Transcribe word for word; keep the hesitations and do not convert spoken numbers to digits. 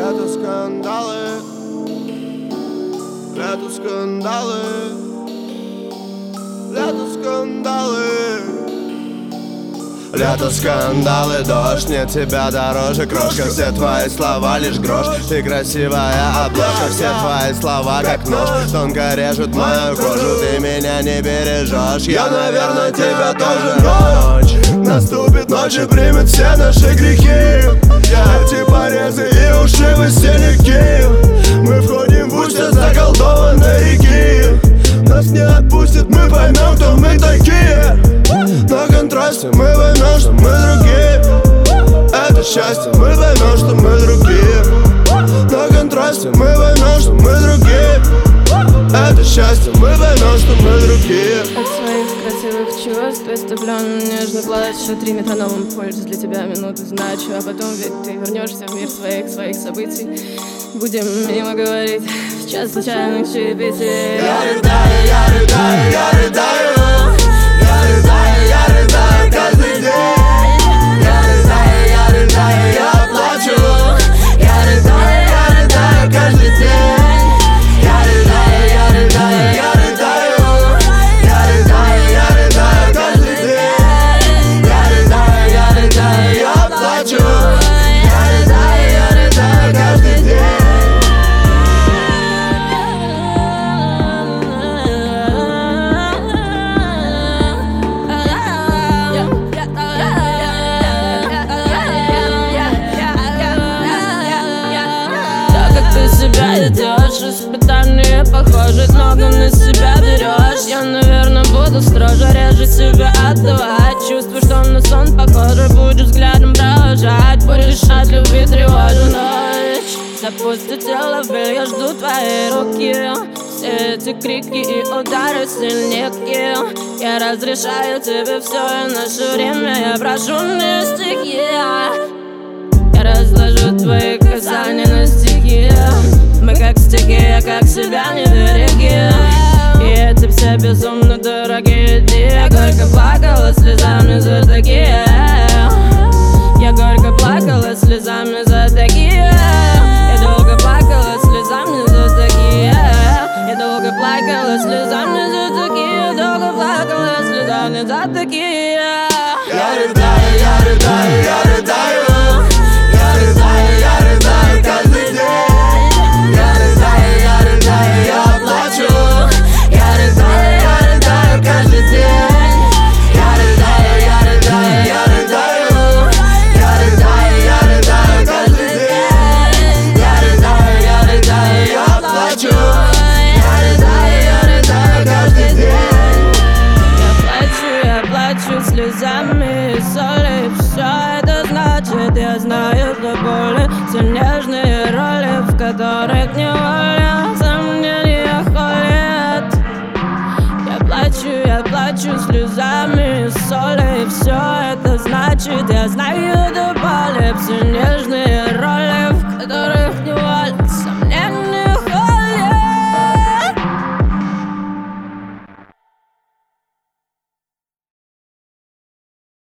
Это скандалы, это скандалы, это скандалы. Лето, скандалы, дождь, нет тебя дороже, крошка. Все твои слова лишь грош. Ты красивая обложка, все твои слова как нож. Тонко режут мою кожу, ты меня не бережешь. Я, наверное, тебя тоже. Ночь наступит, ночь и примет все наши грехи. Эти порезы и ушибы синяки. Мы входим в устье заколдованной реки. Нас не отпустят, мы поймем, кто мы такие. На контрасте мы поймем, что мы другие. Это счастье, мы поймем, что мы другие. На контрасте мы поймем, что мы другие. Это счастье, мы поймем, что мы другие. От своих красивых чувств иступлен нежный плач. Три метрономом пользуюсь для тебя минуты значу. А потом ведь ты вернешься в мир своих, своих событий. Будем мимо говорить в час случайных чаепитий. Я рыдаю, я рыдаю, я рыдаю. Я рыдаю, я рыдаю каждый день. Я рыдаю, я рыдаю, я плачу. Я рыдаю, я рыдаю каждый день. Я рыдаю, я рыдаю, я рыдаю. Я рыдаю, я рыдаю каждый день. Я рыдаю, я рыдаю, я плачу. Я рыдаю, я рыдаю каждый день. Себя идешь, испытания похожи, много на себя берешь. Я, наверное, буду строже, реже себя отдавать. Чувствую, что на сон похоже, будешь взглядом провожать. Будешь от любви тревожу ночь. Запустит тело в бель, я жду твоей руки. Все эти крики и удары сильнее. Я разрешаю тебе все, и наше время я прошу мне стихи. Я разложу твои касания на стихи. Мы как стихия, как себя не береги. И эти все безумно дорогие дни. Я горько плакала слезами за такие. Я горько плакала слезами за такие. Я долго плакала слезами за такие. Я долго плакала слезами за такие. Долго плакала слезами за такие. Я рыдаю, я рыдаю, я рыдаю. Я рыдаю, я рыдаю каждый день. Я рыдаю, я рыдаю, я плачу. Я рыдаю, я рыдаю каждый день. Я рыдаю, я рыдаю, я рыдаю. Я рыдаю, я рыдаю каждый день. Я рыдаю, я рыдаю, я плачу. Я рыдаю, я рыдаю каждый день. Я плачу, я плачу слезами и соли. Все это значит, я знаю до боли. Все нежные роли, в которых неволя сомнения холят. Я плачу, я плачу слезами и соли. Все это значит, я знаю до боли. Все нежные